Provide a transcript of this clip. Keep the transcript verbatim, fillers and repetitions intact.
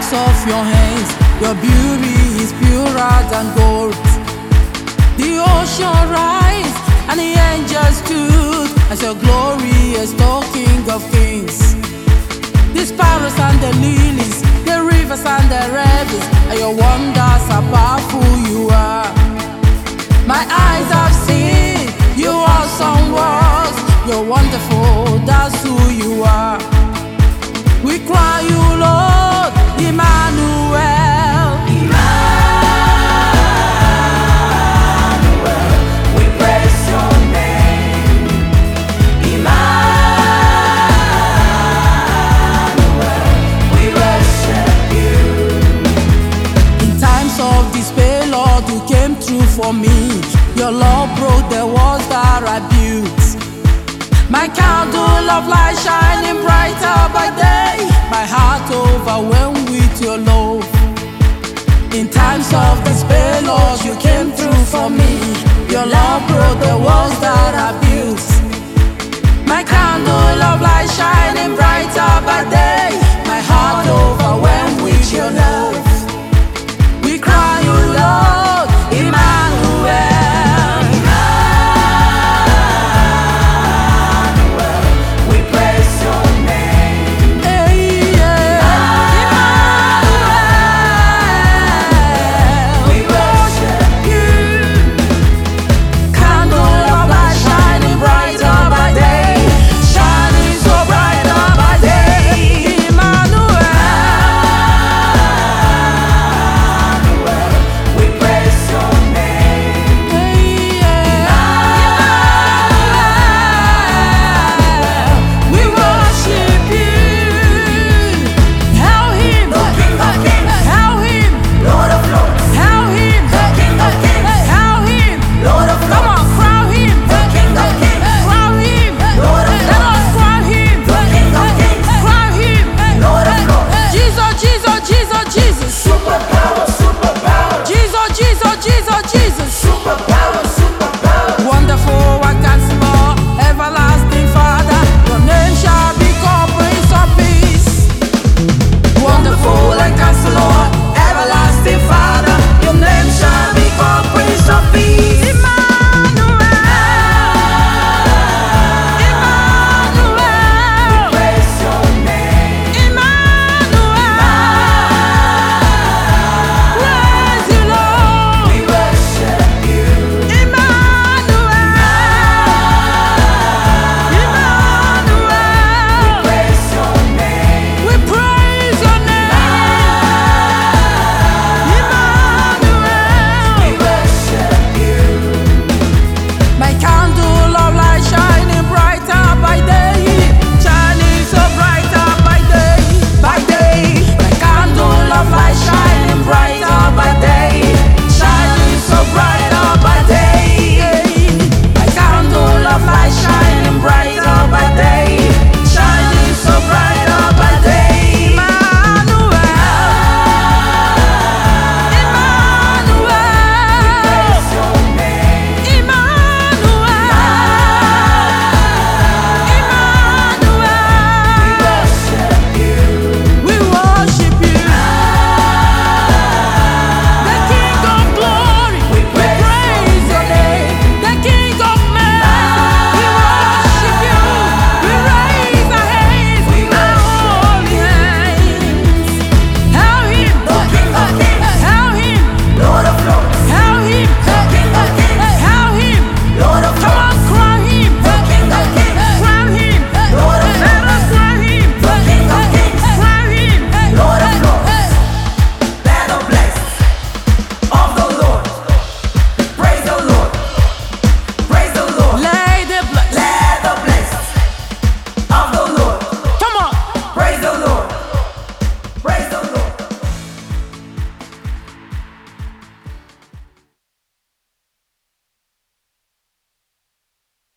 works of your hands. Your beauty is purer than gold. The ocean rise and the angels stood as your glory is the King of kings. The sparrows and the lilies, the rivers and the ravens, and your wonders are powerful you are. My eyes have seen your awesome works. You're wonderful, that's who you are. We cry you Lord, Emmanuel. Emmanuel, we praise your name. Emmanuel, we worship you. In times of despair, Lord, you came through for me. Your love broke the walls that I built. My candle of light shining brighter by day. My heart overwhelmed with your love. In times of despair, Lord, you came through for me. Your love broke the walls that I built. My candle of light shining brighter by day.